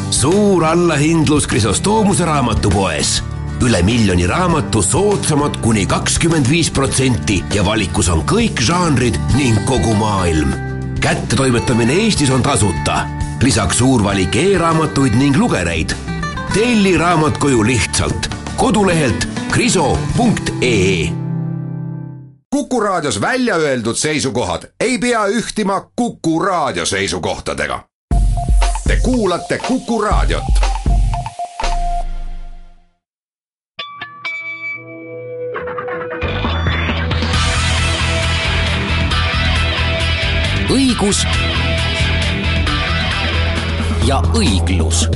Suur allahindlus Krisostoomuse raamatupoes. Üle miljoni raamatu soodsamad kuni 25% ja valikus on kõik žanrid ning kogu maailm. Kättetoimetamine Eestis on tasuta. Lisaks suur valik e-raamatuid ning lugereid. Telli raamat koju lihtsalt. Kodulehelt kriso.ee. Kuku Raadios välja öeldud seisukohad ei pea ühtima Kuku Raadio seisukohtadega. Te kuulate Kuku Raadiot. Õigus ja õiglus.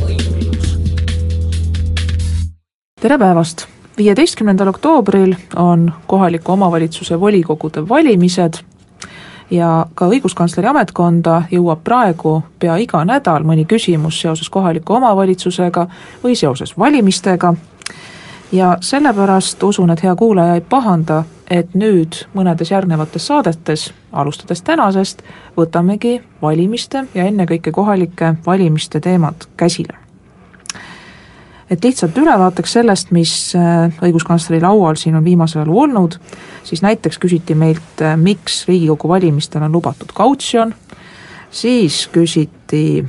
Tere päevast! 15. oktoobril on kohaliku omavalitsuse volikogude valimised ja ka õiguskantsleri ametkonda jõuab praegu pea iga nädal mõni küsimus seoses kohaliku omavalitsusega või seoses valimistega. Ja sellepärast usun, et hea kuulaja ei pahanda, et nüüd mõnedes järgnevates saadetes, alustades tänasest, võtamegi valimiste ja ennekõike kohalike valimiste teemad käsile. Et lihtsalt ülevaateks sellest, mis õiguskantsleri laual siin on viimasel ajal olnud, siis näiteks küsiti meilt, miks Riigikogu valimistel on lubatud kautsjon, siis küsiti,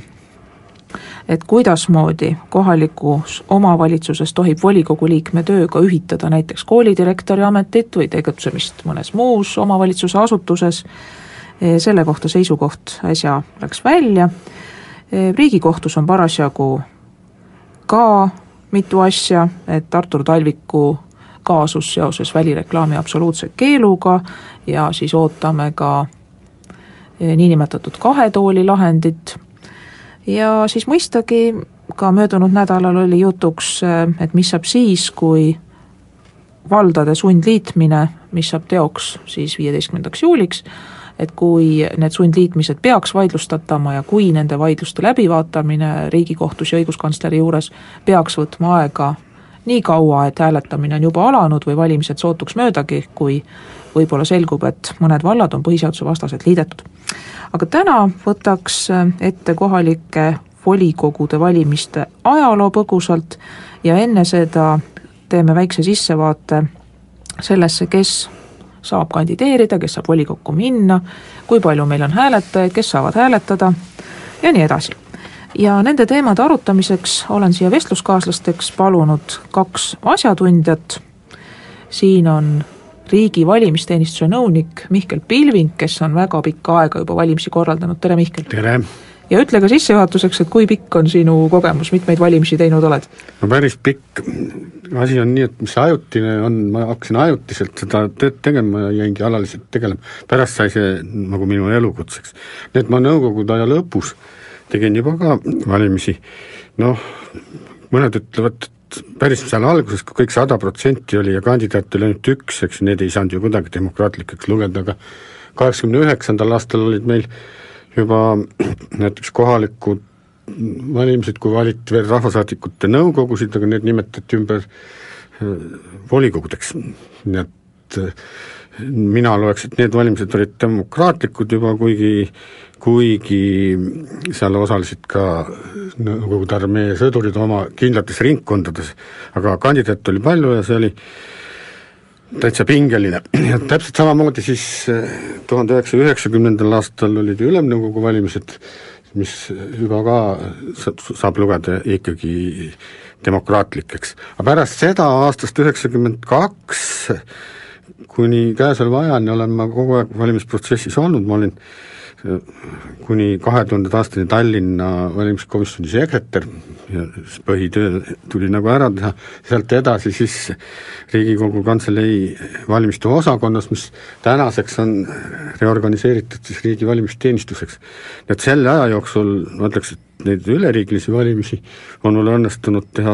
et kuidasmoodi kohalikus omavalitsuses tohib volikogu liikme tööga ühitada näiteks koolidirektori ametit või tegutsemist mõnes muus omavalitsuse asutuses. Selle kohta seisukoht äsja läks välja. Riigikohtus on parasjagu ka mitu asja, et Artur Talviku kaasus seoses välireklaami absoluutse keeluga ja siis ootame ka niinimetatud 2 tooli lahendit. Ja siis mõistagi ka möödunud nädalal oli jutuks, et mis saab siis, kui valdade sundliitmine, mis saab teoks siis 15. juuliks, et kui need sundliitmised peaks vaidlustatama ja kui nende vaidluste läbivaatamine Riigikohtus ja õiguskantsleri juures peaks võtma aega nii kaua, et hääletamine on juba alanud või valimised sootuks möödagi, kui võib-olla selgub, et mõned vallad on põhiseaduse vastaselt liidetud. Aga täna võtaks ette kohalike volikogude valimiste ajaloo põgusalt ja enne seda teeme väikse sissevaate sellesse, kes saab kandideerida, kes saab volikokku minna, kui palju meil on hääletajaid, kes saavad hääletada ja nii edasi. Ja nende teemade arutamiseks olen siia vestluskaaslasteks palunud 2 asjatundjat. Siin on riigi valimisteenistuse nõunik Mihkel Pilving, kes on väga pikka aega juba valimisi korraldanud. Tere, Mihkel! Tere! Ja ütle ka sissejuhatuseks, et kui pikk on sinu kogemus, mitmeid valimisi teinud oled? No päris pikk. Asi on nii, et mis ajutine on, ma hakkasin ajutiselt seda tööd tegema ja jäingi alaliselt tegelema. Pärast sai see nagu minu elukutseks. Nii et ma nõukogude aja lõpus tegin juba ka valimisi. Noh, mõned ütlevad, et päris seal alguses, kui kõik 100% oli ja kandidaat oli ainult 1, eks need ei saanud ju kuidagi demokraatlikeks lugeda, aga 89. aastal olid meil juba näiteks kohalikud valimised, kui valiti veel rahvasaadikute nõukogusid, aga need nimetati ümber volikogudeks. Nii et mina loeks, et need valimised olid demokraatlikud juba, kuigi seal osalesid ka Nõukogude armee sõdurid oma kindlates ringkondades, aga kandidaat oli palju ja see oli täitsa pingeline. Ja täpselt samamoodi siis 1990. aastal olid ülemnõukogu valimised, mis juba ka saab lugeda ikkagi demokraatlikeks. Aga pärast seda aastast 92 kuni käesoleva ajani olen ma kogu aeg valimisprotsessis olnud, ma olin kuni 2000. aastani Tallinna valimiskomisjoni sekretär ja põhitöö tuli nagu ära teha, sealt edasi siis Riigikogu Kantselei valimiste osakonnas, mis tänaseks on reorganiseeritud siis riigi valimisteenistuseks. Et selle aja jooksul, ma ütleks, et neid üleriiglisi valimisi on mul õnnestunud teha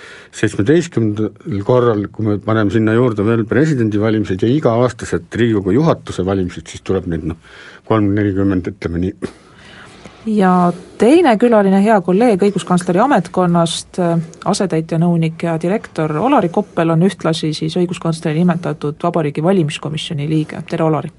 17. korral, kui me paneme sinna juurde veel presidendi valimised ja iga-aastased Riigikogu juhatuse valimised, siis tuleb neid 30-40, ütleme nii. Ja teine külaline hea kolleeg õiguskantsleri ametkonnast, asetäitja nõunik ja direktor Olari Koppel on ühtlasi siis õiguskantsleri nimetatud Vabariigi valimiskomisjoni liige. Tere, Olari!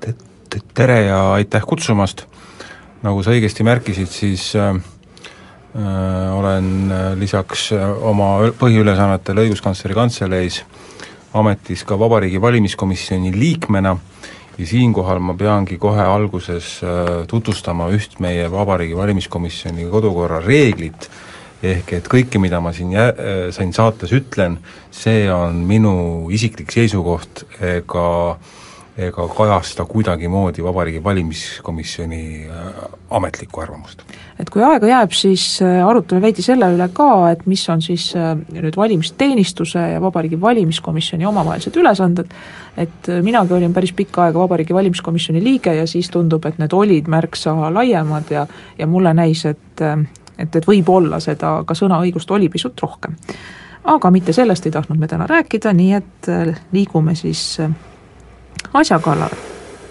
Tere ja aitäh kutsumast! Nagu sa õigesti märkisid, siis olen lisaks oma põhiülesannetele õiguskantsleri kantseleis ametis ka Vabariigi Valimiskomisjoni liikmena ja siinkohal ma peangi kohe alguses tutvustama üht meie Vabariigi Valimiskomisjoni kodukorra reeglit, ehk et kõike, mida ma siin saates ütlen, see on minu isiklik seisukoht ega kajasta kuidagimoodi Vabariigi Valimiskomisjoni ametlikku arvamust. Et kui aega jääb, siis arutame veidi selle üle ka, et mis on siis nüüd valimisteenistuse ja Vabariigi Valimiskomisjoni omavahelised ülesanded, et minagi olin päris pikka aega Vabariigi Valimiskomisjoni liige ja siis tundub, et need olid märksa laiemad ja mulle näis, et võib-olla seda ka sõnaõigust oli pisut rohkem. Aga mitte sellest ei tahtnud me täna rääkida, nii et liigume siis asja kallale.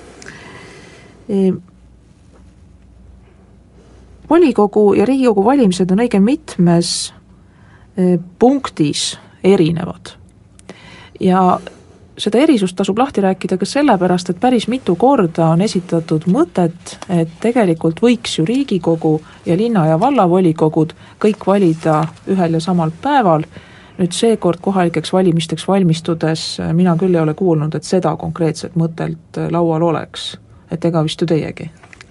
Volikogu ja Riigikogu valimised on õige mitmes punktis erinevad. Ja seda erisust tasub lahti rääkida ka sellepärast, et päris mitu korda on esitatud mõtet, et tegelikult võiks ju Riigikogu ja linna- ja vallavolikogud kõik valida ühel ja samal päeval. Nüüd seekord kohalikeks valimisteks valmistudes mina küll ei ole kuulnud, et seda konkreetset mõtelt laual oleks. Et ega vist ju teiegi.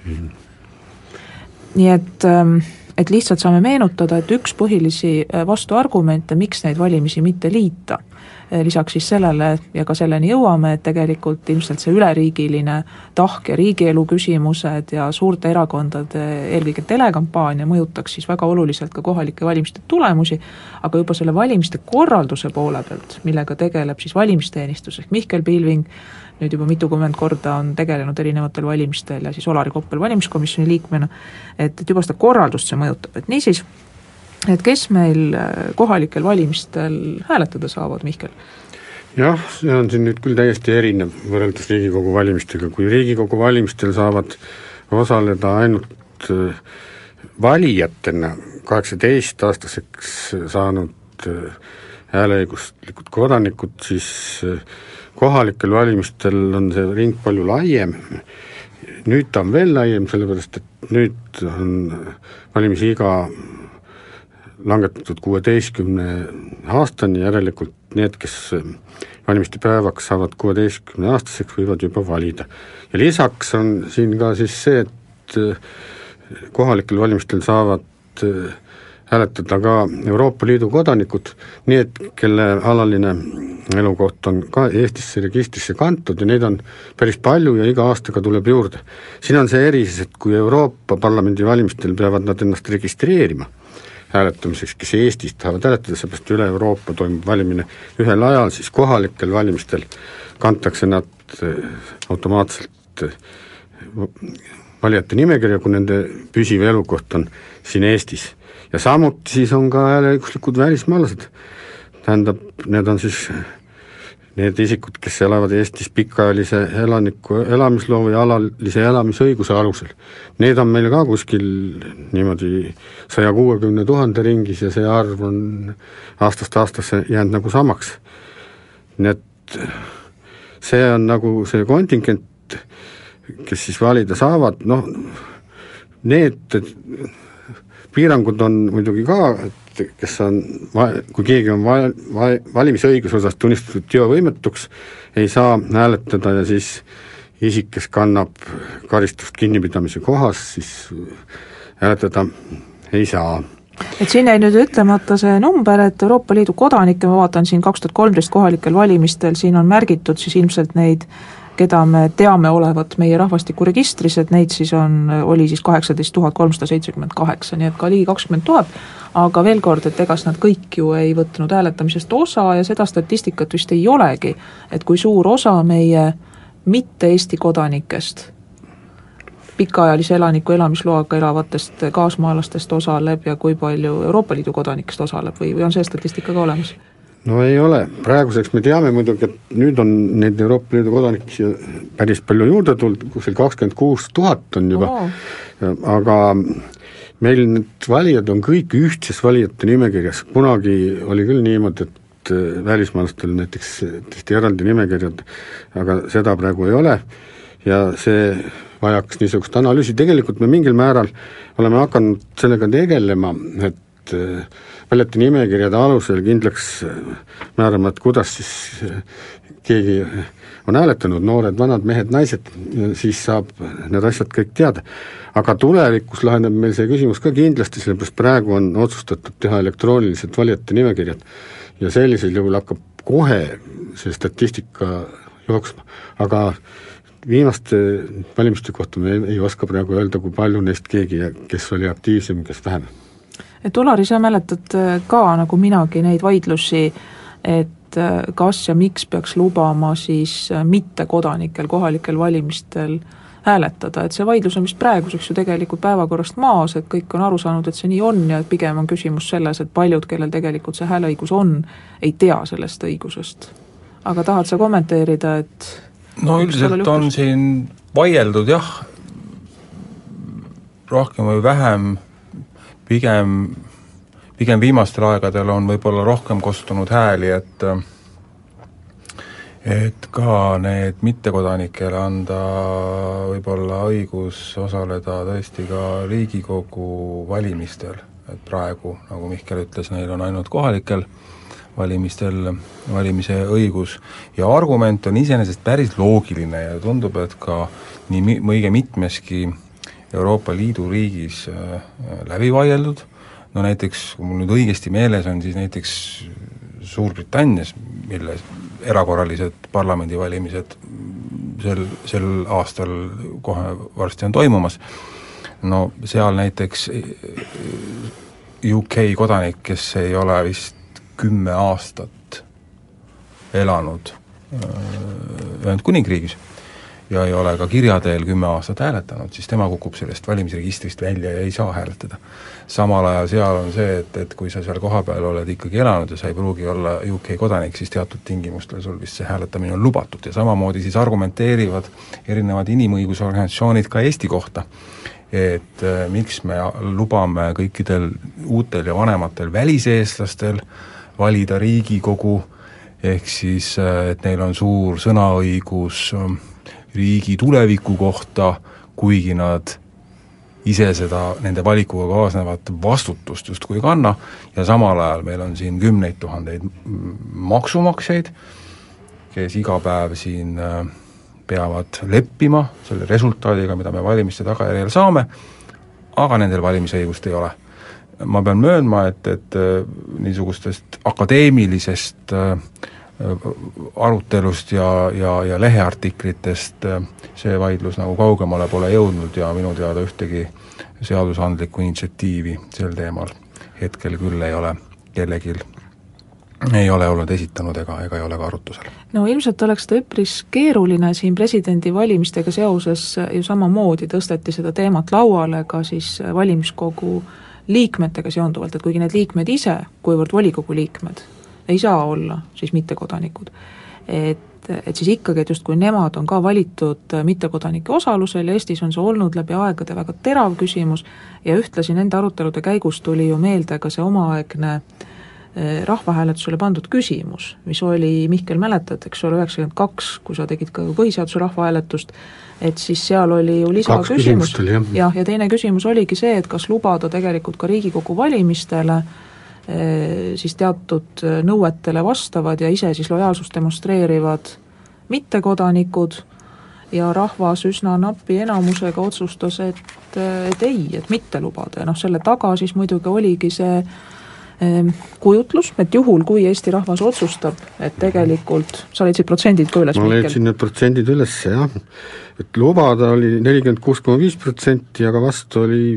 Nii et lihtsalt saame meenutada, et üks põhilisi vastuargumente, miks neid valimisi mitte liita, lisaks siis sellele ja ka selleni jõuame, et tegelikult ilmselt see üleriigiline tahk ja riigielu küsimused ja suurte erakondade eelkõige telekampaania mõjutaks siis väga oluliselt ka kohalike valimiste tulemusi, aga juba selle valimiste korralduse poole pealt, millega tegeleb siis valimisteenistus ehk Mihkel Pilving, nüüd juba mitukümmend korda on tegelenud erinevatel valimistel ja siis Olari Koppel valimiskomisjoni liikmena, et juba seda korraldust see mõjutab, et niisiis, et kes meil kohalikel valimistel hääletada saavad, Mihkel? Jah, see on siin nüüd küll täiesti erinev võrreldes Riigikogu valimistega. Kui Riigikogu valimistel saavad osaleda ainult valijatena 18-aastaseks saanud hääleõiguslikud kodanikud, siis kohalikel valimistel on see ring palju laiem. Nüüd ta on veel laiem, sellepärast et nüüd on valimisiga langetatud 16 aastani, järelikult need, kes valimiste päevaks saavad 16 aastaseks, võivad juba valida. Ja lisaks on siin ka siis see, et kohalikel valimistel saavad hääletada ka Euroopa Liidu kodanikud, nii et kelle alaline elukoht on ka Eestisse registrisse kantud ja neid on päris palju ja iga aastaga tuleb juurde. Siin on see erisus, et kui Euroopa Parlamendi valimistel peavad nad ennast registreerima hääletamiseks, kes Eestis tahavad hääletada, seepärast üle Euroopa toimub valimine ühel ajal, siis kohalikel valimistel kantakse nad automaatselt valijate nimekirja, kui nende püsiv elukoht on siin Eestis. Ja samuti siis on ka hääleõiguslikud välismaalased. Tähendab, need on siis need isikud, kes elavad Eestis pikaajalise elaniku elamisloo või alalise elamisõiguse alusel. Need on meil ka kuskil niimoodi 160 000 ringis ja see arv on aastast aastasse jäänud nagu samaks. Nii et see on nagu see kontingent, kes siis valida saavad, need piirangud on muidugi ka, et kes on, kui keegi on valimisõiguse osas tunnistatud teovõimetuks, ei saa hääletada ja siis isik, kes kannab karistust kinnipidamise kohas, siis hääletada ei saa. Et siin jäi nüüd ütlemata see number, et Euroopa Liidu kodanikke, ma vaatan siin 2013 kohalikel valimistel, siin on märgitud siis ilmselt neid, keda me teame olevat meie rahvastikuregistris, et neid siis oli siis 18 378, nii et ka ligi 20 000, aga veel kord, et egas nad kõik ju ei võtnud hääletamisest osa ja seda statistikat vist ei olegi, et kui suur osa meie mitte Eesti kodanikest, pikaajalise elaniku elamisloaga elavatest kaasmaalastest osaleb ja kui palju Euroopa Liidu kodanikest osaleb või on see statistika ka olemas? No ei ole, praeguseks me teame muidugi, et nüüd on neid Euroopa Liidu kodanikke päris palju juurde tulnud, kuskil 26 000 on juba, aga meil need valijad on kõik ühtses valijate nimekirjas, kunagi oli küll niimoodi, et välismaalastel näiteks tehti eraldi nimekirjad, aga seda praegu ei ole ja see vajaks niisugust analüüsi, tegelikult me mingil määral oleme hakanud sellega tegelema, et valijate nimekirjade alusel kindlaks määrama, et kuidas siis keegi on hääletanud, noored, vanad, mehed, naised, siis saab need asjad kõik teada. Aga tulevikus laheneb meil see küsimus ka kindlasti, sellepärast praegu on otsustatud teha elektroonilised valijate nimekirjad ja sellisel juhul hakkab kohe see statistika jooksma, aga viimaste valimiste kohta me ei oska praegu öelda, kui palju neist keegi, kes oli aktiivsem, kes vähem. Et Olari, sa mäletad ka nagu minagi neid vaidlusi, et kas ja miks peaks lubama siis mittekodanikel kohalikel valimistel hääletada, et see vaidlus on vist praeguseks ju tegelikult päevakorrast maas, et kõik on aru saanud, et see nii on ja pigem on küsimus selles, et paljud, kellel tegelikult see hääleõigus on, ei tea sellest õigusest. Aga tahad sa kommenteerida, et no üldiselt on siin vaieldud jah, rohkem või vähem, pigem viimastel aegadel on võib-olla rohkem kostunud hääli, et ka need mittekodanikele anda võib-olla õigus osaleda tõesti ka Riigikogu valimistel, et praegu, nagu Mihkel ütles, neil on ainult kohalikel valimistel valimise õigus ja argument on iseenesest päris loogiline ja tundub, et ka nii õige mitmeski Euroopa Liidu riigis läbi vaieldud, no näiteks, kui mul nüüd õigesti meeles on, siis näiteks Suurbritannias, mille erakorralised parlamendivalimised sel aastal kohe varsti on toimumas, no seal näiteks UK kodanik, kes ei ole vist 10 aastat elanud Ühendkuningriigis ja ei ole ka kirja teel 10 aastat hääletanud, siis tema kukub sellest valimisregistrist välja ja ei saa hääletada. Samal ajal seal on see, et kui sa seal kohapeal oled ikkagi elanud ja sa ei pruugi olla UK kodanik, siis teatud tingimustel sul vist see hääletamine on lubatud ja samamoodi siis argumenteerivad erinevad inimõigusorganisatsioonid ka Eesti kohta, et miks me lubame kõikidel uutel ja vanematel väliseestlastel valida Riigikogu, ehk siis, et neil on suur sõnaõigus riigi tuleviku kohta, kuigi nad ise seda nende valikuga kaasnevat vastutust justkui kanna ja samal ajal meil on siin 10 000 maksumaksjaid, kes iga päev siin peavad leppima selle resultaadiga, mida me valimiste tagajärjel saame, aga nendel valimisõigust ei ole. Ma pean möönma, et niisugustest akadeemilisest arutelust ja leheartiklitest see vaidlus nagu kaugemale pole jõudnud ja minu teada ühtegi seadusandlikku initsiatiivi sel teemal hetkel küll ei ole kellegil ei ole olnud esitanud ega ei ole ka arutusel. No ilmselt oleks ta üpris keeruline siin presidendi valimistega seoses ju samamoodi tõsteti seda teemat lauale ka siis valimiskogu liikmetega seonduvalt, et kuigi need liikmed ise, kuivõrd volikogu liikmed, ei saa olla siis mittekodanikud. Et siis ikkagi, et just kui nemad on ka valitud mittekodanike osalusel ja Eestis on see olnud läbi aegade väga terav küsimus ja ühtlasi nende arutelude käigus tuli ju meelde ka see omaaegne rahvahääletusele pandud küsimus, mis oli, Mihkel mäletad, eks ole, 92, kui sa tegid ka põhiseaduse rahvahääletust, et siis seal oli ju lisaküsimus ja teine küsimus oligi see, et kas lubada tegelikult ka Riigikogu valimistele siis teatud nõuetele vastavad ja ise siis lojaalsust demonstreerivad mittekodanikud ja rahvas üsna napi enamusega otsustas, et ei, et mitte lubada ja selle taga siis muidugi oligi see kujutlus, et juhul, kui Eesti rahvas otsustab, et tegelikult, sa leidsid protsendid ka üles, ma leidsin need protsendid üles, jah, et lubada oli 46,5%, aga vastu oli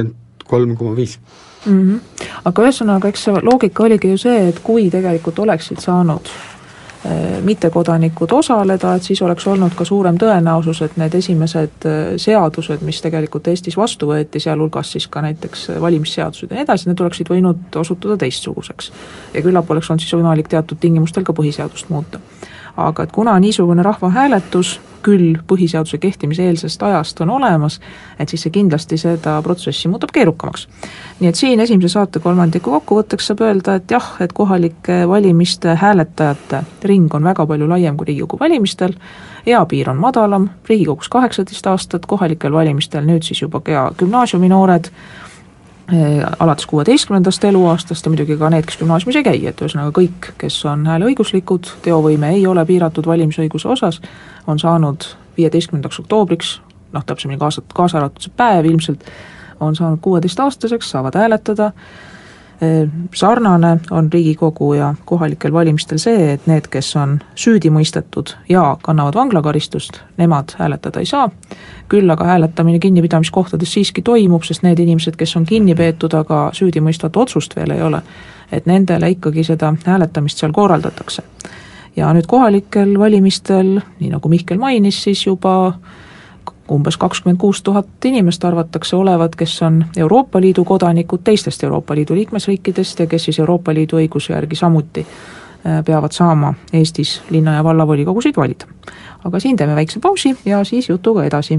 53,5%. Aga ühesõnaga, eks see loogika oligi ju see, et kui tegelikult oleksid saanud mittekodanikud osaleda, et siis oleks olnud ka suurem tõenäosus, et need esimesed seadused, mis tegelikult Eestis vastu võeti, sealhulgas siis ka näiteks valimisseadused ja nii edasi, need oleksid võinud osutuda teistsuguseks. Ja küllap oleks olnud siis võimalik teatud tingimustel ka põhiseadust muuta. Aga et kuna niisugune rahvahääletus küll põhiseaduse kehtimise eelsest ajast on olemas, et siis see kindlasti seda protsessi muudab keerukamaks. Nii et siin esimese saate kolmandiku kokkuvõtteks saab öelda, et jah, et kohalike valimiste hääletajate ring on väga palju laiem kui Riigikogu valimistel, eapiir on madalam, Riigikogus 18 aastat, kohalikel valimistel nüüd siis juba ka gümnaasiuminoored, alates 16. eluaastast ja muidugi ka need, kes gümnaasiumis ei käi, et ühesõnaga kõik, kes on hääleõiguslikud, teovõime ei ole piiratud valimisõiguse osas, on saanud 15. oktoobriks, täpsemini kaasa arvatud see päev ilmselt, on saanud 16-aastaseks, saavad hääletada. Sarnane on Riigikogu ja kohalikel valimistel see, et need, kes on süüdi mõistetud ja kannavad vanglakaristust, nemad hääletada ei saa. Küll aga hääletamine kinnipidamiskohtades siiski toimub, sest need inimesed, kes on kinni peetud, aga süüdimõistvat otsust veel ei ole, et nendele ikkagi seda hääletamist seal korraldatakse. Ja nüüd kohalikel valimistel, nii nagu Mihkel mainis, siis juba umbes 26 000 inimest arvatakse olevat, kes on Euroopa Liidu kodanikud teistest Euroopa Liidu liikmesriikidest ja kes siis Euroopa Liidu õiguse järgi samuti peavad saama Eestis linna- ja vallavolikogusid valida. Aga siin teeme väikse pausi ja siis jutuga edasi.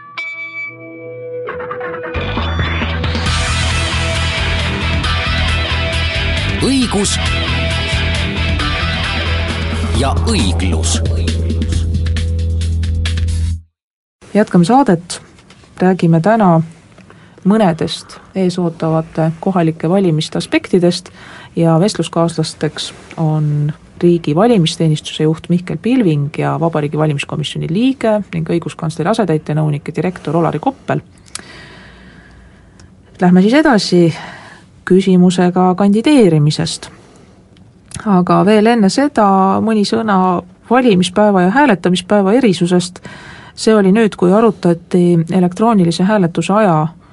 õigus ja õiglus. Jätkame saadet, räägime täna mõnedest eesootavate kohalike valimiste aspektidest ja vestluskaaslasteks on riigi valimisteenistuse juht Mihkel Pilving ja Vabariigi Valimiskomisjoni liige ning õiguskantsleri asetäitja nõunik ja direktor Olari Koppel. Lähme siis edasi küsimusega kandideerimisest. Aga veel enne seda mõni sõna valimispäeva ja hääletamispäeva erisusest. See oli nüüd, kui arutati elektroonilise hääletuse aja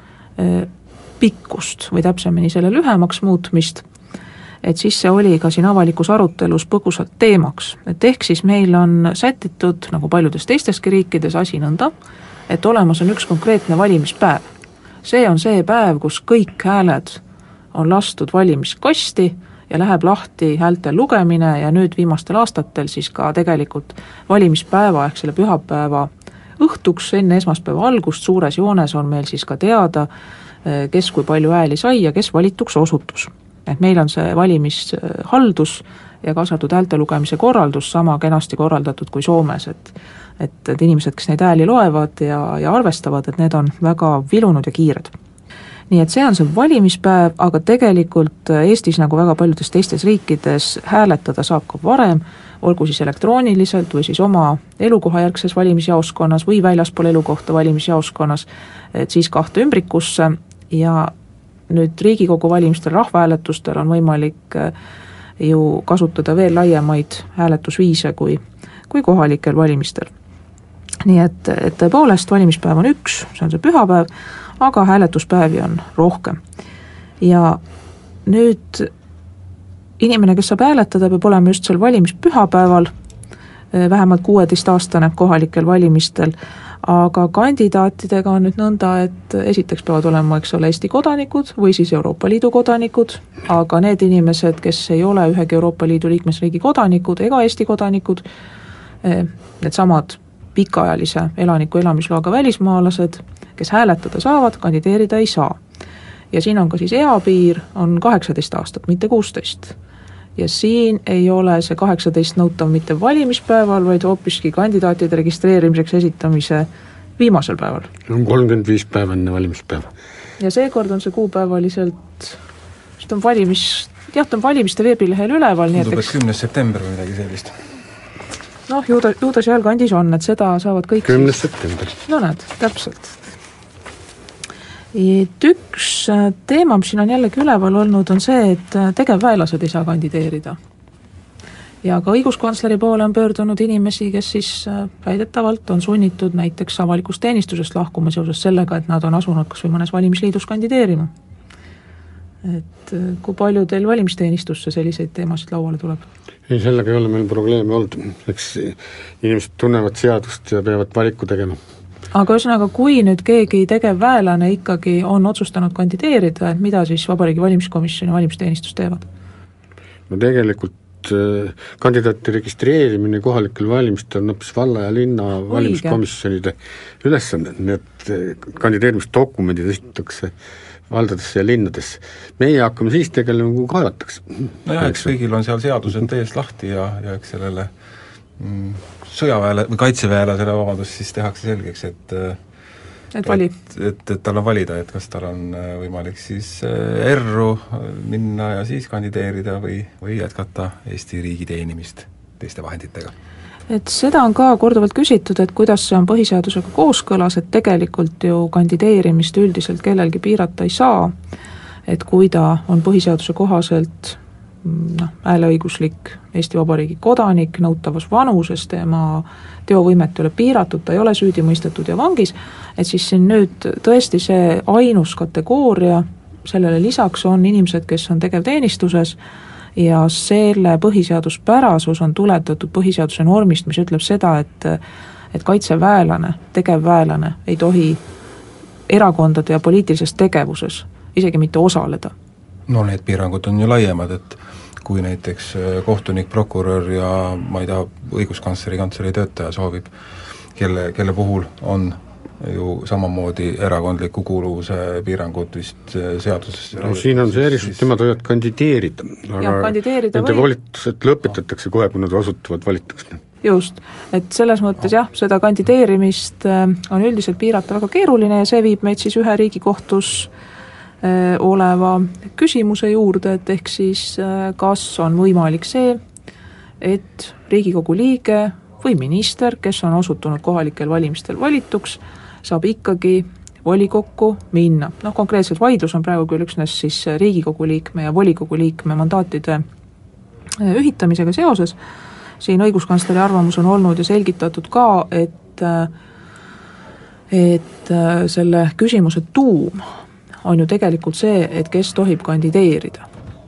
pikkust või täpsemini selle lühemaks muutmist, et siis see oli ka siin avalikus arutelus põgusalt teemaks. Et ehk siis meil on sätitud, nagu paljudes teisteski riikides, asi nõnda, et olemas on üks konkreetne valimispäev. See on see päev, kus kõik hääled on lastud valimiskasti ja läheb lahti häälte lugemine ja nüüd viimastel aastatel siis ka tegelikult valimispäeva ehk selle pühapäeva õhtuks enne esmaspäeva algust suures joones on meil siis ka teada, kes kui palju hääli sai ja kes valituks osutus. Et meil on see valimishaldus ja kaasatud häälte lugemise korraldus sama kenasti korraldatud kui Soomes, et inimesed, kes neid hääli loevad ja arvestavad, et need on väga vilunud ja kiired. Nii et see on see valimispäev, aga tegelikult Eestis nagu väga paljudes teistes riikides hääletada saab ka varem, olgu siis elektrooniliselt või siis oma elukohajärgses valimisjaoskonnas või väljaspool elukohta valimisjaoskonnas, et siis 2 ümbrikusse ja nüüd Riigikogu valimistel rahvahääletustel on võimalik ju kasutada veel laiemaid hääletusviise kui kohalikel valimistel. Nii et tõepoolest valimispäev on üks, see on see pühapäev, aga hääletuspäevi on rohkem. Ja nüüd inimene, kes saab hääletada, peab olema just seal valimispühapäeval, vähemalt 16-aastane kohalikel valimistel, aga kandidaatidega on nüüd nõnda, et esiteks peavad olema, eks ole, Eesti kodanikud või siis Euroopa Liidu kodanikud, aga need inimesed, kes ei ole ühegi Euroopa Liidu liikmesriigi kodanikud ega Eesti kodanikud, need samad pikaajalise elaniku elamisloaga välismaalased, kes hääletada saavad, kandideerida ei saa. Ja siin on ka siis eapiir, on 18 aastat, mitte 16. Ja siin ei ole see 18 nõutav mitte valimispäeval, vaid hoopiski kandidaatide registreerimiseks esitamise viimasel päeval. On 35 päeva enne valimispäeva. Ja seekord on see kuupäevaliselt, ta on valimiste veebilehel üleval. Tundub, et 10. september või midagi sellist. Noh, ju ta seal kandis on, et seda saavad kõik 10. september. No näed, täpselt. Et üks teema, mis siin on jällegi üleval olnud, on see, et tegevväelased ei saa kandideerida. Ja ka õiguskantsleri poole on pöördunud inimesi, kes siis väidetavalt on sunnitud näiteks avalikust teenistusest lahkuma seoses sellega, et nad on asunud kas või mõnes valimisliidus kandideerima. Et kui palju teil valimisteenistusse selliseid teemasid lauale tuleb? Ei, sellega ei ole meil probleeme olnud. Eks inimesed tunnevad seadust ja peavad valiku tegema. Aga ühesõnaga, kui nüüd keegi tegevväelane ikkagi on otsustanud kandideerida, et mida siis Vabariigi Valimiskomisjoni valimisteenistus teevad? No tegelikult kandidaati registreerimine kohalikel valimistel on hoopis valla ja linna valimiskomisjonide ülesanne, nii et kandideerimisdokumendid esitatakse valdadesse ja linnadesse. Meie hakkame siis tegelema, kui kaevatakse. Nojah, eks kõigil on seal seadused täiesti lahti ja eks sellele sõjaväele või kaitseväelasele vabandust siis tehakse selgeks, et tal on valida, et kas tal on võimalik siis erru minna ja siis kandideerida või jätkata Eesti riigi teenimist teiste vahenditega. Et seda on ka korduvalt küsitud, et kuidas see on põhiseadusega kooskõlas, et tegelikult ju kandideerimist üldiselt kellelgi piirata ei saa, et kui ta on põhiseaduse kohaselt hääleõiguslik Eesti Vabariigi kodanik, nõutavas vanuses, tema teovõimet ei ole piiratud, ta ei ole süüdi mõistetud ja vangis, et siis siin nüüd tõesti see ainus kategooria, sellele lisaks on inimesed, kes on tegevteenistuses ja selle põhiseaduspärasus on tuletatud põhiseaduse normist, mis ütleb seda, et kaitseväelane, tegevväelane ei tohi erakondade ja poliitilises tegevuses isegi mitte osaleda. No need piirangud on ju laiemad, et kui näiteks kohtunik, prokurör ja ma ei tea, õiguskantsleri kantselei töötaja soovib, kelle puhul on ju samamoodi erakondliku kuuluvuse piirangud vist seaduses. No siin on see erisus, tema tohivad kandideerida, aga nende volitused lõpetatakse kohe, kui nad osutuvad valituks. Just, et selles mõttes jah, seda kandideerimist on üldiselt piirata väga keeruline ja see viib meid siis ühe Riigikohtus oleva küsimuse juurde, et ehk siis kas on võimalik see, et Riigikogu liige või minister, kes on osutunud kohalikel valimistel valituks, saab ikkagi volikokku minna. Konkreetselt vaidlus on praegu küll üksnes siis Riigikogu liikme ja volikogu liikme mandaatide ühitamisega seoses. Siin õiguskantsleri arvamus on olnud ja selgitatud ka, et selle küsimuse tuum on ju tegelikult see, et kes tohib kandideerida.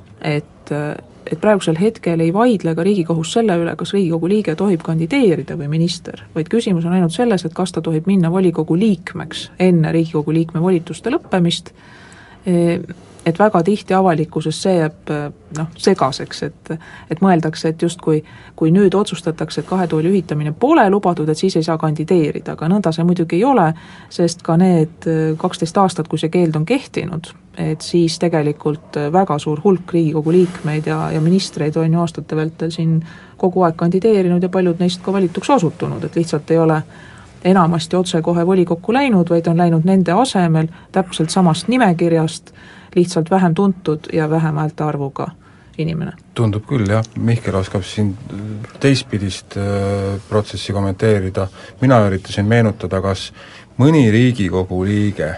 Et praegusel hetkel ei vaidle ka Riigikohus selle üle, kas Riigikogu liige tohib kandideerida või minister, vaid küsimus on ainult selles, et kas ta tohib minna volikogu liikmeks enne Riigikogu liikme volituste lõppemist, et väga tihti avalikkuses see jääb segaseks, et mõeldakse, et just kui nüüd otsustatakse, et kahe tooli ühitamine pole lubatud, et siis ei saa kandideerida, aga nõnda see muidugi ei ole, sest ka need 12 aastat, kui see keeld on kehtinud, et siis tegelikult väga suur hulk Riigikogu liikmeid ja ministreid on ju aastate vältel siin kogu aeg kandideerinud ja paljud neist ka valituks osutunud, et lihtsalt ei ole enamasti otse kohe volikokku läinud, vaid on läinud nende asemel täpselt samast nimekirjast, lihtsalt vähem tuntud ja vähem häälte arvuga inimene. Tundub küll, jah. Mihkel oskab siin teistpidist protsessi kommenteerida. Mina üritasin meenutada, kas mõni Riigikogu liige,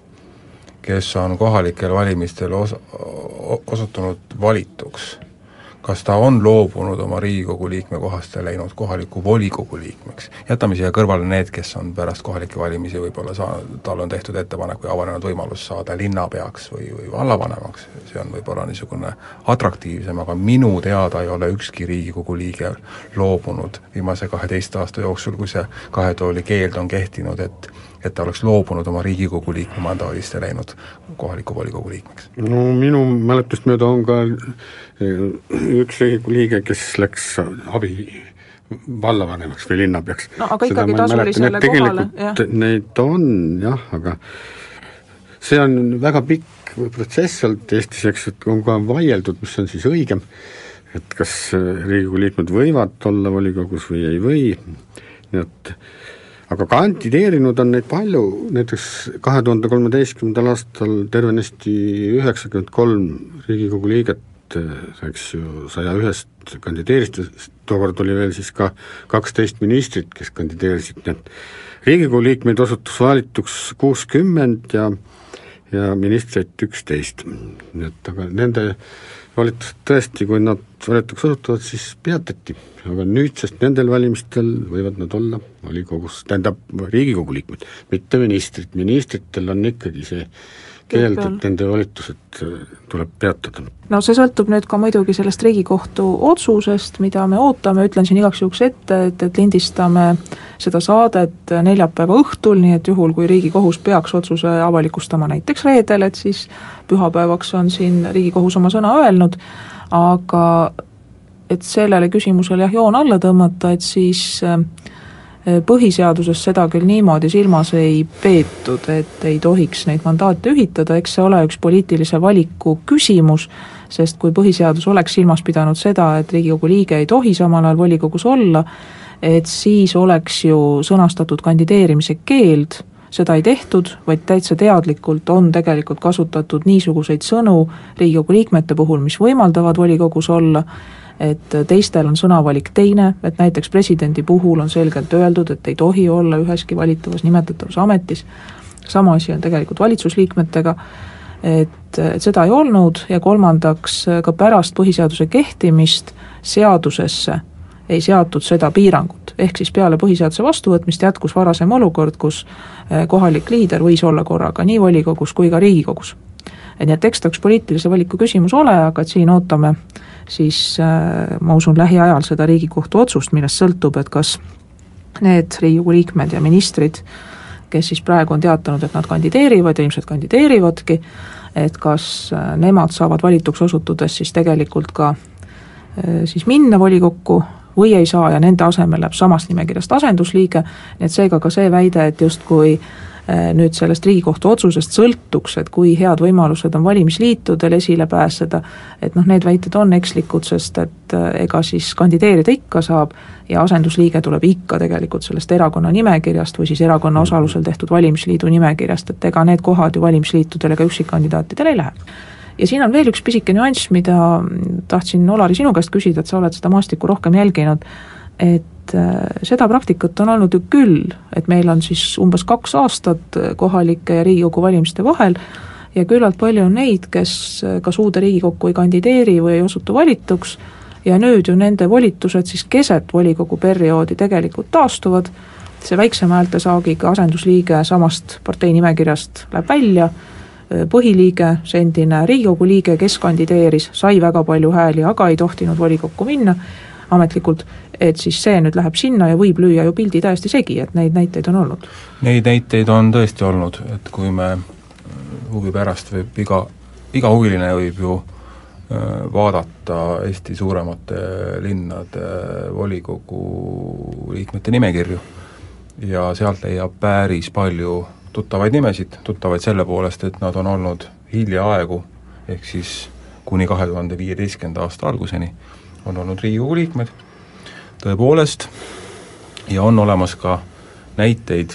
kes on kohalikel valimistel osutunud valituks, kas ta on loobunud oma Riigikogu liikme kohast ja läinud kohaliku volikogu liikmeks. Jätame siia kõrvale need, kes on pärast kohalike valimisi võib-olla tal on tehtud ettepanek või avanenud võimalus saada linnapeaks või vallavanemaks. See on võib-olla niisugune atraktiivsem, aga minu teada ei ole ükski Riigikogu liige loobunud viimase 12 aasta jooksul, kui see kahe tooli keeld on kehtinud, et ta oleks loobunud oma Riigikogu liikme mandaadist ja läinud kohaliku volikogu liikmeks. No minu mäletust mööda on ka üks Riigikogu liige, kes läks abi vallavanemaks või linnapeaks. No aga ikkagi tasulisele kohale, jah. Neid on, jah, aga see on väga pikk protsess olnud Eestis, eks, et on ka vaieldud, mis on siis õigem, et kas Riigikogu liikmed võivad olla volikogus või ei või, nii et aga kandideerinud on neid palju, näiteks 2013. aastal tervenesti 93 Riigikogu liiget, eks ju, 101-st kandideerist, tookord oli veel siis ka 12 ministrit, kes kandideerisid, nii et Riigikogu liikmeid osutus valituks 60 ja ministreid 11, nii et aga nende valitused tõesti, kui nad valituks osutuvad, siis peatati, aga nüüdsest nendel valimistel võivad nad olla volikogus, tähendab Riigikogu liikmed, mitte ministritel on ikkagi see keeld, et nende valitused tuleb peatada. No see sõltub nüüd ka muidugi sellest Riigikohtu otsusest, mida me ootame, ütlen siin igaks juhuks ette, et lindistame seda saadet neljapäeva õhtul, nii et juhul, kui Riigikohus peaks otsuse avalikustama näiteks reedel, et siis pühapäevaks on siin Riigikohus oma sõna öelnud, aga et sellele küsimusele joon alla tõmmata, et siis põhiseaduses seda küll niimoodi silmas ei peetud, et ei tohiks neid mandaate ühitada, eks see ole üks poliitilise valiku küsimus, sest kui põhiseadus oleks silmas pidanud seda, et Riigikogu liige ei tohi samal ajal volikogus olla, et siis oleks ju sõnastatud kandideerimise keeld, seda ei tehtud, vaid täitsa teadlikult on tegelikult kasutatud niisuguseid sõnu Riigikogu liikmete puhul, mis võimaldavad volikogus olla, et teistel on sõnavalik teine, et näiteks presidendi puhul on selgelt öeldud, et ei tohi olla üheski valitavas nimetatavas ametis, sama asi on tegelikult valitsusliikmetega, et seda ei olnud ja kolmandaks ka pärast põhiseaduse kehtimist seadusesse ei seatud seda piirangut, ehk siis peale põhiseaduse vastuvõtmist jätkus varasem olukord, kus kohalik liider võis olla korraga nii volikogus kui ka Riigikogus. Et nii, et eks ta üks poliitilise valiku küsimus ole, aga et siin ootame siis ma usun lähiajal seda Riigikohtu otsust, millest sõltub, et kas need Riigikogu liikmed ja ministrid, kes siis praegu on teatanud, et nad kandideerivad ja ilmselt kandideerivadki, et kas nemad saavad valituks osutudes siis tegelikult ka siis minna volikokku või ei saa ja nende asemel läheb samast nimekirjast asendusliige, nii et seega ka see väide, et justkui nüüd sellest Riigikohtu otsusest sõltuks, et kui head võimalused on valimisliitudel esile pääseda, et need väited on ekslikud, sest et ega siis kandideerida ikka saab ja asendusliige tuleb ikka tegelikult sellest erakonna nimekirjast või siis erakonna osalusel tehtud valimisliidu nimekirjast, et ega need kohad ju valimisliitudele ega üksikkandidaatidele ei lähe. Ja siin on veel üks pisike nüanss, mida tahtsin Olari sinu käest küsida, et sa oled seda maastikku rohkem jälginud, et seda praktikat on olnud ju küll, et meil on siis umbes 2 aastat kohalike ja Riigikogu valimiste vahel ja küllalt palju on neid, kes kas uude Riigikokku ei kandideeri või ei osutu valituks ja nüüd ju nende volitused siis keset volikogu perioodi tegelikult taastuvad, see väiksema häältesaagiga asendusliige samast partei nimekirjast läheb välja, põhiliige, see endine Riigikogu liige, kes kandideeris, sai väga palju hääli, aga ei tohtinud volikokku minna ametlikult, et siis see nüüd läheb sinna ja võib lüüa ju pildi täiesti segi, et neid näiteid on olnud. Neid näiteid on tõesti olnud, et kui me huvi pärast võib iga huviline võib ju vaadata Eesti suuremate linnade volikogu liikmete nimekirju ja sealt leiab päris palju tuttavaid nimesid, tuttavaid selle poolest, et nad on olnud hiljaaegu, ehk siis kuni 2015. aasta alguseni on olnud Riigikogu liikmed, tõepoolest, ja on olemas ka näiteid,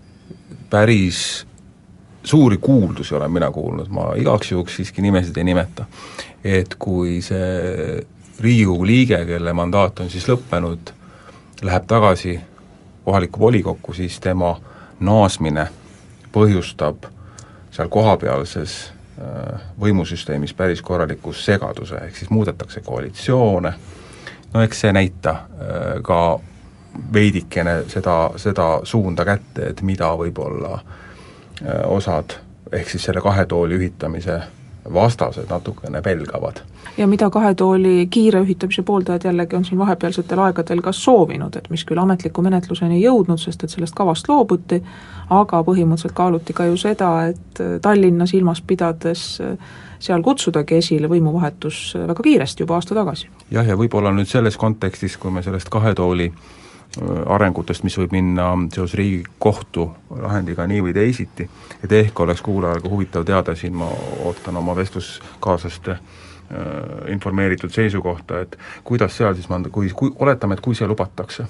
päris suuri kuuldusi olen mina kuulnud, ma igaks juhuks siiski nimesid ei nimeta, et kui see Riigikogu liige, kelle mandaat on siis lõppenud, läheb tagasi kohalikku volikokku, siis tema naasmine põhjustab seal kohapealses võimusüsteemis päris korralikus segaduse, ehk siis muudetakse koalitsioone, no eks see näita ka veidikene seda suunda kätte, et mida võib-olla osad, ehk siis selle 2 tooli ühitamise vastased natukene pelgavad. Ja mida 2 tooli kiire ühitamise pooldajad jällegi on siin vahepealsetel aegadel ka soovinud, et mis küll ametliku menetluseni ei jõudnud, sest et sellest kavast loobuti, aga põhimõtteliselt kaaluti ka ju seda, et Tallinna silmas pidades seal kutsudagi esile võimuvahetus väga kiiresti juba aasta tagasi. Jah, ja võib-olla nüüd selles kontekstis, kui me sellest 2 tooli arengutest, mis võib minna seos Riigikohtu lahendiga nii või teisiti, et ehk oleks kuulajal ka huvitav teada, siin ma ootan oma vestluskaaslaste informeeritud seisukohta, et kuidas seal siis kui oletame, et kui see lubatakse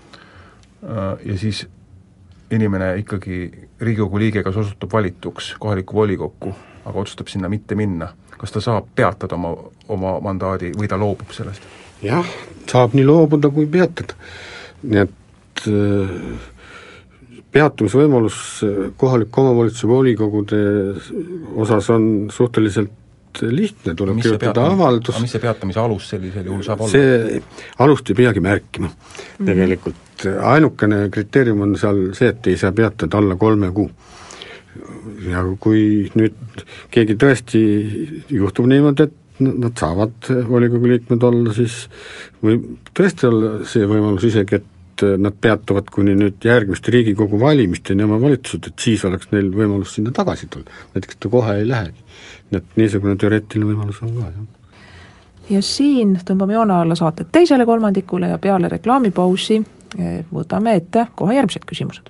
ja siis inimene ikkagi Riigikogu liige, kas osutub valituks kohalikku volikokku, aga otsustab sinna mitte minna, kas ta saab peatada oma mandaadi või ta loobub sellest? Jah, saab nii loobuda kui peatada. Nii et peatumisvõimalus kohaliku omavalitsuse volikogude osas on suhteliselt lihtne, tuleb kirjutada avaldus. Mis see peatamise alus sellisel juhul saab olla? See alust ei peagi märkima tegelikult. Ainukene kriteerium on seal see, et ei saa peatada alla 3 kuu. Ja kui nüüd keegi tõesti juhtub niimoodi, et nad saavad volikogu liikmed olla, siis või tõesti olla see võimalus isegi, et nad peatuvad kuni nüüd järgmiste Riigikogu valimisteni oma valitsused, et siis oleks neil võimalus sinna tagasi tulla. Näiteks ta kohe ei lähegi. Nii et niisugune teoreetiline võimalus on ka, jah. ja siin tõmbame joone alla saated teisele kolmandikule ja peale reklaamipausi võtame ette kohe järgmised küsimused.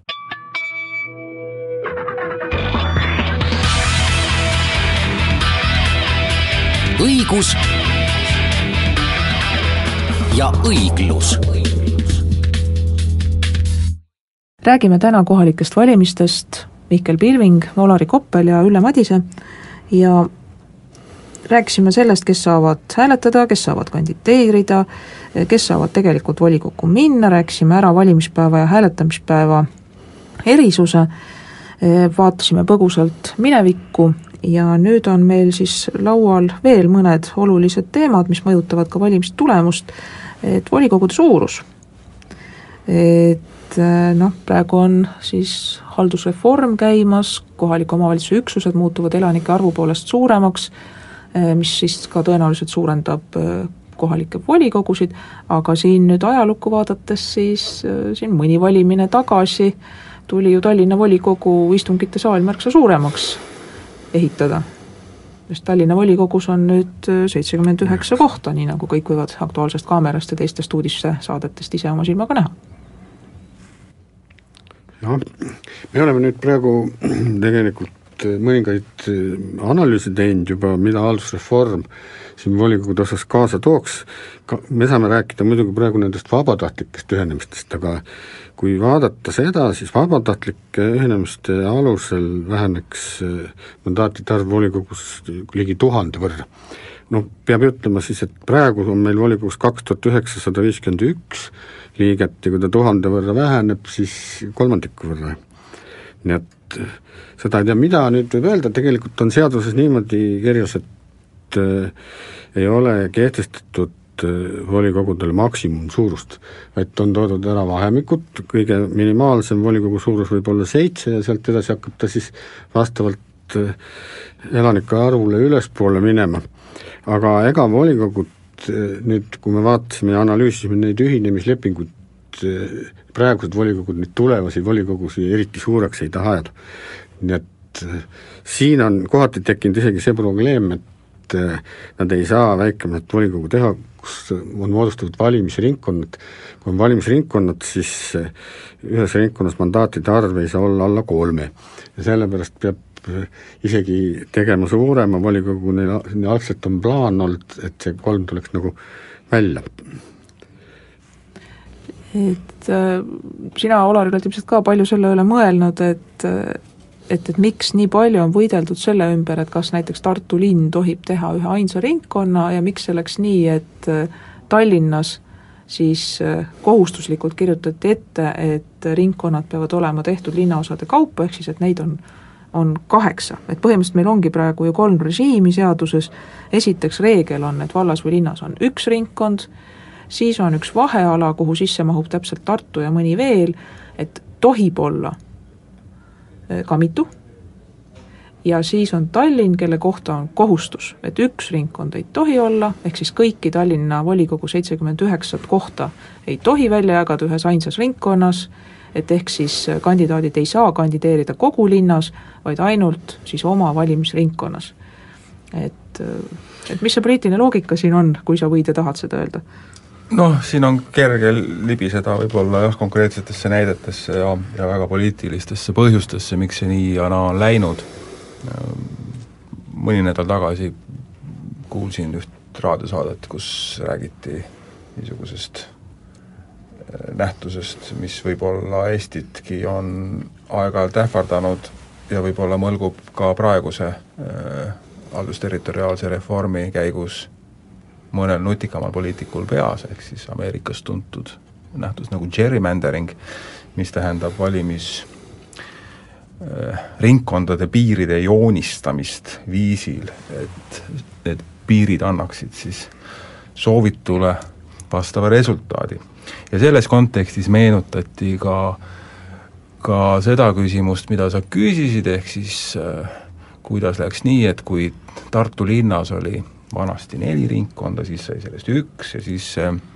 õigus ja õiglus. Räägime täna kohalikest valimistest. Mihkel Pilving, Olari Koppel ja Ülle Madise ja rääkisime sellest, kes saavad hääletada, kes saavad kandideerida, kes saavad tegelikult volikokku minna, rääkisime ära valimispäeva ja hääletamispäeva erisuse, vaatasime põgusalt minevikku ja nüüd on meil siis laual veel mõned olulised teemad, mis mõjutavad ka valimistulemust, et volikogude suurus. Praegu on siis haldusreform käimas, kohaliku omavalitsuse üksused muutuvad elanike arvu poolest suuremaks, mis siis ka tõenäoliselt suurendab kohalikke volikogusid, aga siin nüüd ajalukku vaadates siis siin mõni valimine tagasi tuli ju Tallinna volikogu istungite saal märksa suuremaks ehitada. Sest Tallinna volikogus on nüüd 79 kohta, nii nagu kõik võivad Aktuaalsest kaamerast ja teistest uudissaadetest ise oma silmaga näha. Jah, me oleme nüüd praegu tegelikult mõningaid analüüse teinud juba, mida haldusreform siin volikogude osas kaasa tooks. Me saame rääkida muidugi praegu nendest vabatahtlikest ühenemistest, aga kui vaadata seda, siis vabatahtlike ühenemiste alusel väheneks mandaatide arv volikogus ligi 1000 võrra. Peab ütlema siis, et praegu on meil volikogus 2951 liiget ja kui ta 1000 võrra väheneb, siis kolmandiku võrra. Nii et seda ei tea, mida nüüd võib öelda, tegelikult on seaduses niimoodi kirjas, et ei ole kehtestatud volikogudele maksimum suurust, vaid on toodud ära vahemikud, kõige minimaalsem volikogu suurus võib olla 7 ja sealt edasi hakkab ta siis vastavalt elanike arvule ülespoole minema. Aga ega volikogud nüüd, kui me vaatasime ja analüüsisime neid ühinemislepinguid, praegused volikogud, neid tulevasi volikogusi eriti suureks ei taha ajada. Nii et siin on kohati tekkinud isegi see probleem, et nad ei saa väikemat volikogu teha, kus on moodustatud valimisringkonnad. Kui on valimisringkonnad, siis ühes ringkonnas mandaatide arv ei saa olla alla 3 ja sellepärast peab isegi tegema suurema volikogu, neil algselt on plaan olnud, et see 3 tuleks nagu välja. Et sina, Olari, oled ilmselt ka palju selle üle mõelnud, et miks nii palju on võideldud selle ümber, et kas näiteks Tartu linn tohib teha ühe ainsa ringkonna ja miks selleks nii, et Tallinnas siis kohustuslikult kirjutati ette, et ringkonnad peavad olema tehtud linnaosade kaupa, ehk siis, et neid on 8, et põhimõtteliselt meil ongi praegu ju 3 režiimi seaduses, esiteks reegel on, et vallas või linnas on 1 ringkond, siis on 1 vaheala, kuhu sisse mahub täpselt Tartu ja mõni veel, et tohib olla ka mitu, ja siis on Tallinn, kelle kohta on kohustus, et 1 ringkond ei tohi olla, ehk siis kõiki Tallinna volikogu 79 kohta ei tohi välja jagada ühes ainsas ringkonnas, et ehk siis kandidaadid ei saa kandideerida kogu linnas, vaid ainult siis oma valimisringkonnas. Et mis see poliitiline loogika siin on, kui sa võid ja tahad seda öelda? Siin on kerge libiseda võib-olla konkreetsetesse näidetesse ja väga poliitilistesse põhjustesse, miks see nii ja naa on läinud. Mõni nädal tagasi kuulsin üht raadiosaadet, kus räägiti niisugusest nähtusest, mis võib-olla Eestitki on aeg-ajalt ähvardanud ja võib-olla mõlgub ka praeguse haldusterritoriaalse reformi käigus mõnel nutikamal poliitikul peas, ehk siis Ameerikas tuntud nähtus nagu gerrymandering, mis tähendab ringkondade piiride joonistamist viisil, et need piirid annaksid siis soovitule vastava resultaadi. Ja selles kontekstis meenutati ka seda küsimust, mida sa küsisid, ehk siis kuidas läks nii, et kui Tartu linnas oli vanasti 4 ringkonda, siis sai sellest 1 ja siis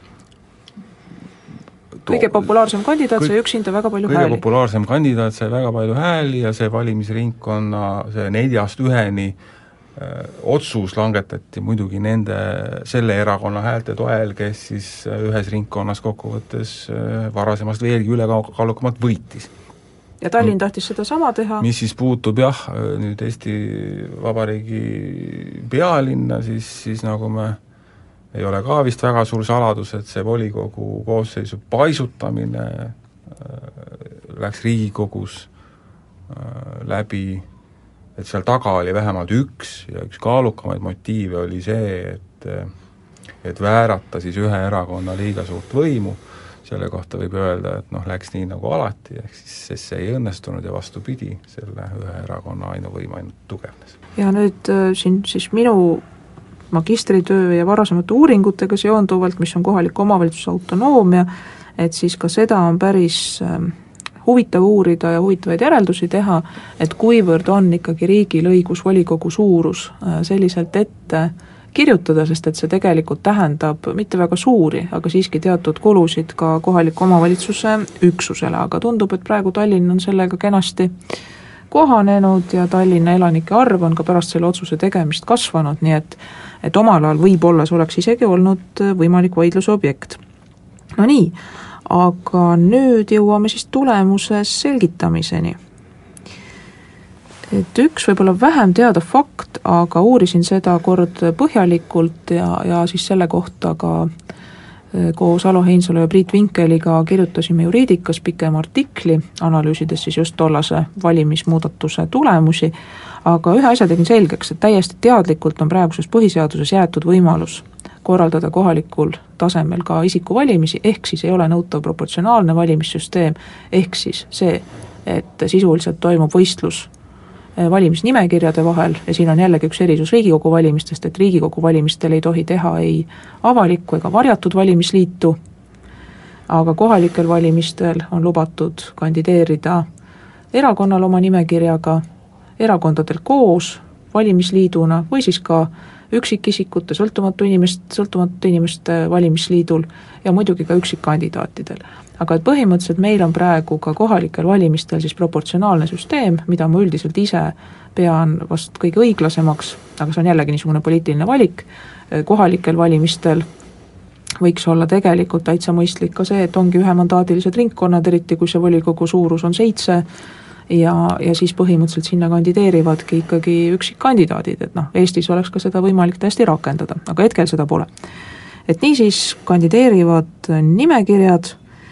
kõige populaarsem kandidaat sai üksinda väga palju hääli. Kõige populaarsem kandidaat sai väga palju hääli ja see valimisringkonna, see 4-st 1-ni otsus langetati muidugi selle erakonna häälte toel, kes siis ühes ringkonnas kokkuvõttes varasemast veelgi ülekaalukamalt võitis. Ja Tallinn tahtis seda sama teha. Mis siis puutub nüüd Eesti Vabariigi pealinna, siis nagu me ei ole ka vist väga suur saladus, et see volikogu koosseisu paisutamine läks Riigikogus läbi, et seal taga oli vähemalt üks kaalukamaid motiive oli see, et väärata siis ühe erakonna liiga suurt võimu. Selle kohta võib öelda, et läks nii nagu alati, ehk siis see ei õnnestunud ja vastupidi, selle ühe erakonna ainuvõim ainult tugevnes. Ja nüüd siin siis minu magistritöö ja varasemate uuringutega seonduvalt, mis on kohaliku omavalitsuse autonoomia, et siis ka seda on päris huvitav uurida ja huvitavaid järeldusi teha, et kuivõrd on ikkagi riigil õigus volikogu suurus selliselt ette kirjutada, sest et see tegelikult tähendab mitte väga suuri, aga siiski teatud kulusid ka kohaliku omavalitsuse üksusele, aga tundub, et praegu Tallinn on sellega kenasti kohanenud ja Tallinna elanike arv on ka pärast selle otsuse tegemist kasvanud, nii et omal ajal võib-olla see oleks isegi olnud võimalik vaidluse objekt. No nii, aga nüüd jõuame siis tulemuse selgitamiseni. Et üks võib-olla vähem teada fakt, aga uurisin seda kord põhjalikult ja siis selle kohta ka koos Alo Heinsalu ja Priit Vinkeliga kirjutasime Juriidikas pikema artikli, analüüsides siis just tollase valimismuudatuse tulemusi, aga ühe asja tegin selgeks, et täiesti teadlikult on praeguses põhiseaduses jäetud võimalus korraldada kohalikul tasemel ka isikuvalimisi, ehk siis ei ole nõutav proportsionaalne valimissüsteem, ehk siis see, et sisuliselt toimub võistlus valimisnimekirjade vahel ja siin on jällegi üks erisus Riigikogu valimistest, et Riigikogu valimistel ei tohi teha ei avalikku ega varjatud valimisliitu, aga kohalikel valimistel on lubatud kandideerida erakonnal oma nimekirjaga, erakondadel koos valimisliiduna või siis ka üksikisikute, sõltumatute inimeste valimisliidul ja muidugi ka üksikkandidaatidel. Aga et põhimõtteliselt meil on praegu ka kohalikel valimistel siis proportsionaalne süsteem, mida ma üldiselt ise pean vast kõige õiglasemaks, aga see on jällegi niisugune poliitiline valik, kohalikel valimistel võiks olla tegelikult täitsa mõistlik ka see, et ongi ühemandaadilised ringkonnad, eriti kui see volikogu suurus on 7 ja siis põhimõtteliselt sinna kandideerivadki ikkagi üksikkandidaadid, et Eestis oleks ka seda võimalik täiesti rakendada, aga hetkel seda pole. Et niisiis kandideerivad nimekirjad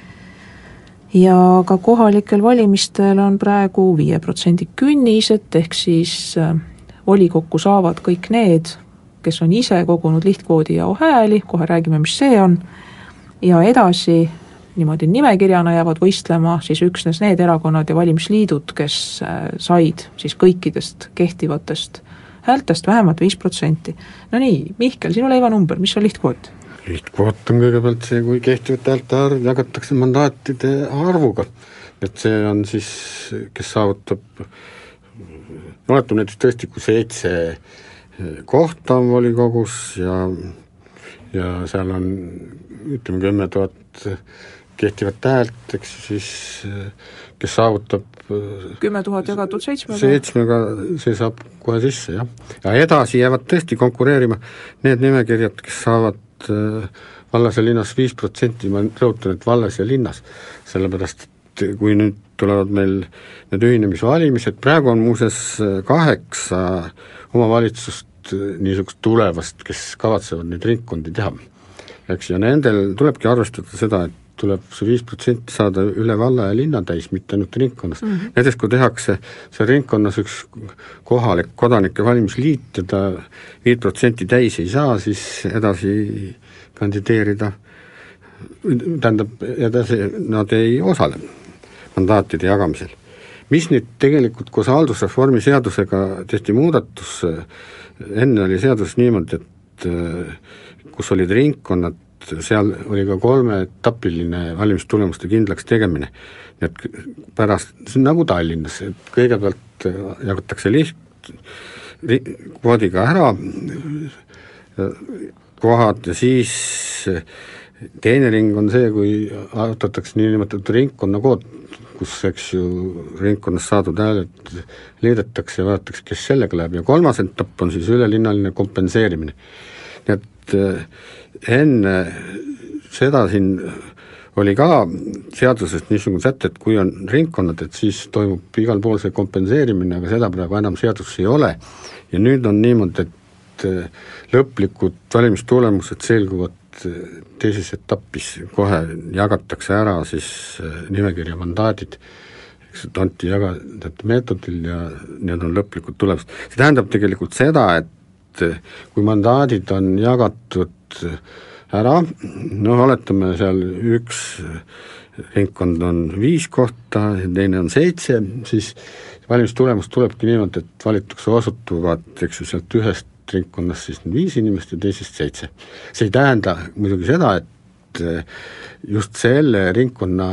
ja ka kohalikel valimistel on praegu 5% künnised, ehk siis volikokku saavad kõik need, kes on ise kogunud lihtkvoodi ja hääli, kohe räägime, mis see on, ja edasi niimoodi nimekirjana jäävad võistlema siis üksnes need erakonnad ja valimisliidud, kes said siis kõikidest kehtivatest häältest vähemalt 5%. No nii, Mihkel, sinu leivanumber, mis on lihtkvoot? Lihtkvoot on kõigepealt see, kui kehtivate häälte arv jagatakse mandaatide arvuga. Et see on siis, kes saavutab, oletame näiteks tõesti, kui 7 kohta on volikogus ja seal on, ütleme, 10 000 kehtivat häält, eks siis kes saavutab 10 000 jagatud 7-ga. 7-ga, see saab kohe sisse, jah. Ja edasi jäävad tõesti konkureerima need nimekirjad, kes saavad vallas ja linnas 5%, ma rõhutan, et vallas ja linnas, sellepärast, et kui nüüd tulevad meil need ühinemisvalimised, praegu on muuseas 8 omavalitsust niisugust tulevast, kes kavatsevad neid ringkondi teha. Eks, ja nendel tulebki arvestada seda, et tuleb see 5% saada üle valla ja linna täis, mitte ainult ringkonnas. Näiteks kui tehakse see ringkonnas üks kohalik kodanike valimisliit ja ta 5% täis ei saa, siis edasi kandideerida, tähendab, edasi nad ei osale mandaatide jagamisel. Mis nüüd tegelikult koos haldusreformi seadusega tehti muudatus, enne oli seaduses niimoodi, et kus olid ringkonnad, seal oli ka 3-etapiline valimistulemuste kindlaks tegemine. Et pärast, see on nagu Tallinnas, et kõigepealt jagatakse kvoodiga ära kohad ja siis teine ring on see, kui arutatakse niinimetatud ringkonnakood, kus eks ju ringkonnas saadud hääled liidetakse ja vaadatakse, kes sellega läheb, ja kolmas etapp on siis ülelinnaline kompenseerimine. Nii et enne seda siin oli ka seaduses niisugune säte, et kui on ringkonnad, et siis toimub igal pool see kompenseerimine, aga seda praegu enam seaduses ei ole. Ja nüüd on niimoodi, et lõplikud valimistulemused selguvad teises etapis, kohe jagatakse ära siis nimekirja mandaadid, anti jagajate meetodil ja need on lõplikud tulemused. See tähendab tegelikult seda, et kui mandaadid on jagatud ära, oletame seal üks ringkond on 5 kohta ja teine on 7, siis valimistulemus tulebki niimoodi, et valituks osutuvad, eks ju, sealt ühest ringkonnast siis 5 inimest ja teisest 7. See ei tähenda muidugi seda, et just selle ringkonna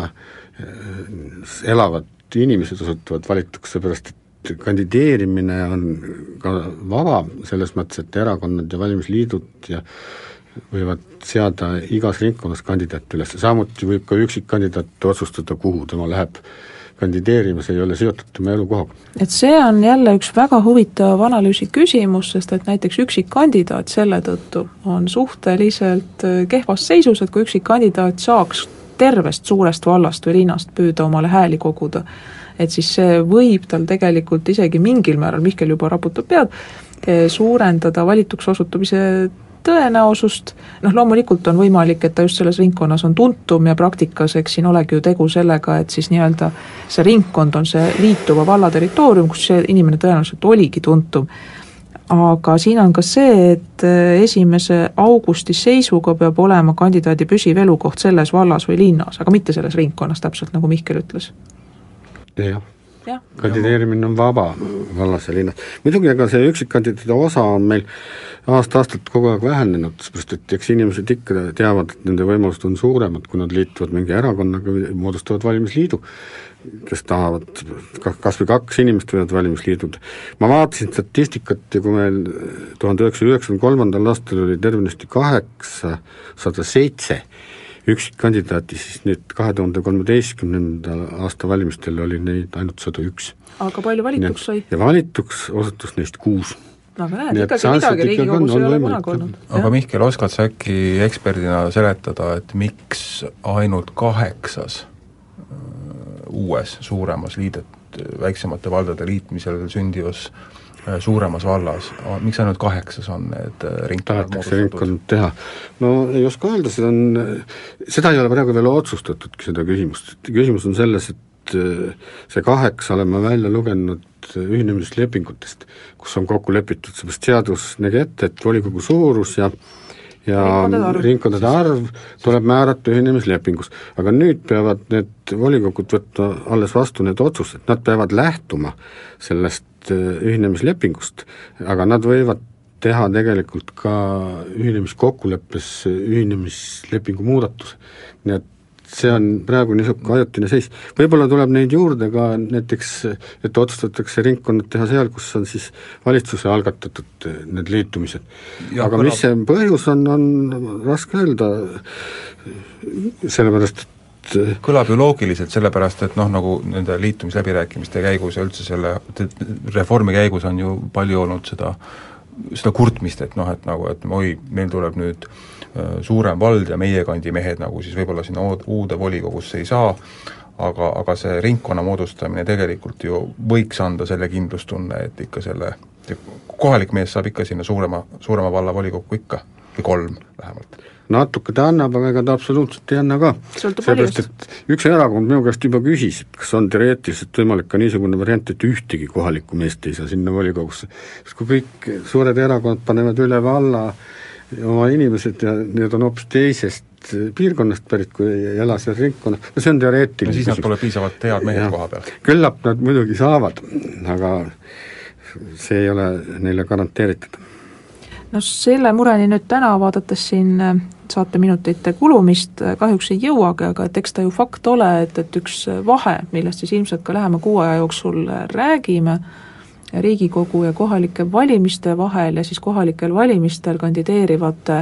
elavad inimesed osutuvad valituks, seepärast et kandideerimine on ka vaba selles mõttes, et erakonnad ja valimisliidud ja võivad seada igas ringkonnas kandidaat üles, samuti võib ka üksikkandidaat otsustada, kuhu tema läheb kandideerima, see ei ole seotud tema elukohaga. Et see on jälle üks väga huvitav analüüsi küsimus, sest et näiteks üksikkandidaat selle tõttu on suhteliselt kehvas seisus, et kui üksikkandidaat saaks tervest suurest vallast või linnast püüda omale hääli koguda, et siis see võib tal tegelikult isegi mingil määral, Mihkel juba raputab pead, suurendada valituks osutumise tõenäosust, loomulikult on võimalik, et ta just selles ringkonnas on tuntum ja praktikas, eks siin olegi ju tegu sellega, et siis nii-öelda see ringkond on see liituva valla territoorium, kus see inimene tõenäoliselt oligi tuntum. Aga siin on ka see, et 1. augusti seisuga peab olema kandidaadi püsiv elukoht selles vallas või linnas, aga mitte selles ringkonnas, täpselt nagu Mihkel ütles. Jah. Kandideerimine on vaba vallas ja linnas. Muidugi, aga see üksikkandidaadi osa on meil aasta-aastalt kogu aeg vähenenud, sest et eks inimesed ikka teavad, et nende võimalused on suuremad, kui nad liituvad mingi erakonnaga või moodustavad valimisliidu, kes tahavad, kas või 2 inimest võivad valimisliidud. Ma vaatasin statistikat ja kui meil 1993. aastal oli tervenisti 807 üksikkandidaati, siis nüüd 2013. aasta valimistel oli neid ainult 101. Aga palju valituks sai? Ja valituks osutus neist 6. Aga näed, ikkagi midagi Riigikogus ei ole kunagi olnud. Aga Mihkel, oskad sa äkki eksperdina seletada, et miks ainult 8 uues suuremas liidet, väiksemate valdade liitmisel sündivas suuremas vallas, miks ainult 8 on need ringkond teha? No ei oska öelda, seda ei ole praegu veel otsustatudki seda küsimust. Küsimus on selles, et see 8 oleme välja lugenud ühinemislepingutest, kus on kokku lepitud, seepärast seadus nägi ette, et volikogu suurus ja ringkondade arv tuleb määrata ühinemislepingus. Aga nüüd peavad need volikogud võtta alles vastu need otsused, nad peavad lähtuma sellest ühinemislepingust, aga nad võivad teha tegelikult ka ühinemiskokkuleppes ühinemislepingu muudatuse. Nii et see on praegu niisugune ajutine seis. Võib-olla tuleb neid juurde ka näiteks, et otsustatakse ringkonnad teha seal, kus on siis valitsuse algatatud need liitumised. Aga mis see põhjus on raske öelda, sellepärast kõlab ju loogiliselt, sellepärast et nagu nende liitumisläbirääkimiste käigus ja üldse selle reformi käigus on ju palju olnud seda kurtmist, et meil tuleb nüüd suurem vald ja meie kandi mehed nagu siis võib-olla sinna uude volikogusse ei saa, aga see ringkonna moodustamine tegelikult ju võiks anda selle kindlustunne, et ikka kohalik mees saab ikka sinna suurema valla volikokku ikka, või 3 vähemalt. Natuke ta annab, aga ega ta absoluutselt ei anna ka. Seepärast, et üks erakond minu käest juba küsis, et kas on teoreetiliselt võimalik ka niisugune variant, et ühtegi kohalikku meest ei saa sinna volikogusse. Sest kui kõik suured erakond panevad üle valla oma inimesed ja need on hoopis teisest piirkonnast pärit, kui ei ela seal ringkonna, see on teoreetiline. No siis nad pole piisavalt head mehed koha peal. Küllap nad muidugi saavad, aga see ei ole neile garanteeritud. No selle mureni nüüd täna vaadates siin saateminutite kulumist kahjuks ei jõuagi, aga et eks ta ju fakt ole, et üks vahe, millest siis ilmselt ka lähema 6 aja jooksul räägime, Riigikogu ja kohalike valimiste vahel ja siis kohalikel valimistel kandideerivate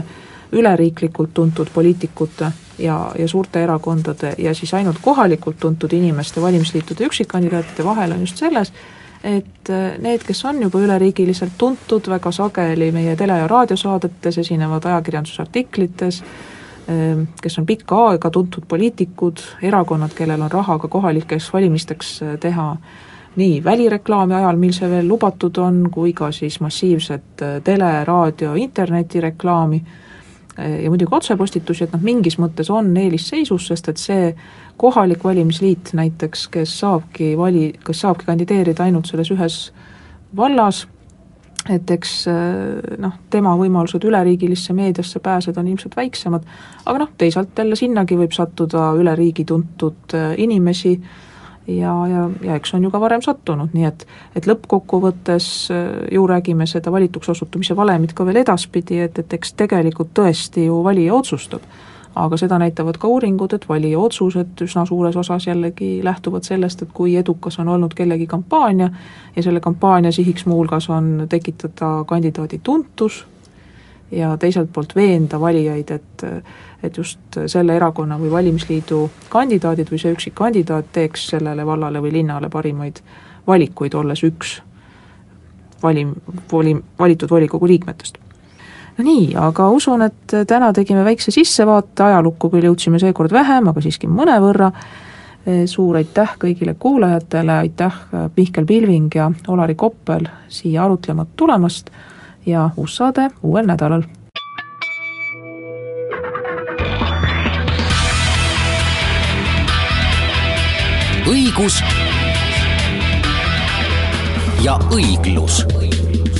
üleriiklikult tuntud poliitikute ja suurte erakondade ja siis ainult kohalikult tuntud inimeste valimisliitude üksikkandidaatide vahel on just selles, et need, kes on juba üleriigiliselt tuntud, väga sageli meie tele- ja raadiosaadetes, esinevad ajakirjandusartiklites, kes on pikka aega tuntud poliitikud, erakonnad, kellel on raha ka kohalikeks valimisteks teha nii välireklaami ajal, mil see veel lubatud on, kui ka siis massiivset tele-, raadio-, internetireklaami ja muidugi otsepostitusi, et mingis mõttes on eelisseisus, sest et see kohalik valimisliit näiteks, kes saabki kandideerida ainult selles ühes vallas, et eks tema võimalused üleriigilisse meediasse pääseda on ilmselt väiksemad, aga teisalt jälle sinnagi võib sattuda üle riigi tuntud inimesi ja eks on ju ka varem sattunud, nii et lõppkokkuvõttes ju räägime seda valituks osutumise valemit ka veel edaspidi, et eks tegelikult tõesti ju valija otsustab. Aga seda näitavad ka uuringud, et valija otsused üsna suures osas jällegi lähtuvad sellest, et kui edukas on olnud kellegi kampaania ja selle kampaania sihiks muuhulgas on tekitada kandidaadi tuntus ja teiselt poolt veenda valijaid, et just selle erakonna või valimisliidu kandidaadid või see üksik kandidaat teeks sellele vallale või linnale parimaid valikuid, olles üks valitud volikogu liikmetest. No nii, aga usun, et täna tegime väikse sissevaate, ajalukku küll jõudsime seekord vähem, aga siiski mõnevõrra. Suur aitäh kõigile kuulajatele, aitäh Mihkel Pilving ja Olari Koppel siia arutlema tulemast ja uus saade uuel nädalal. Õigus ja õiglus.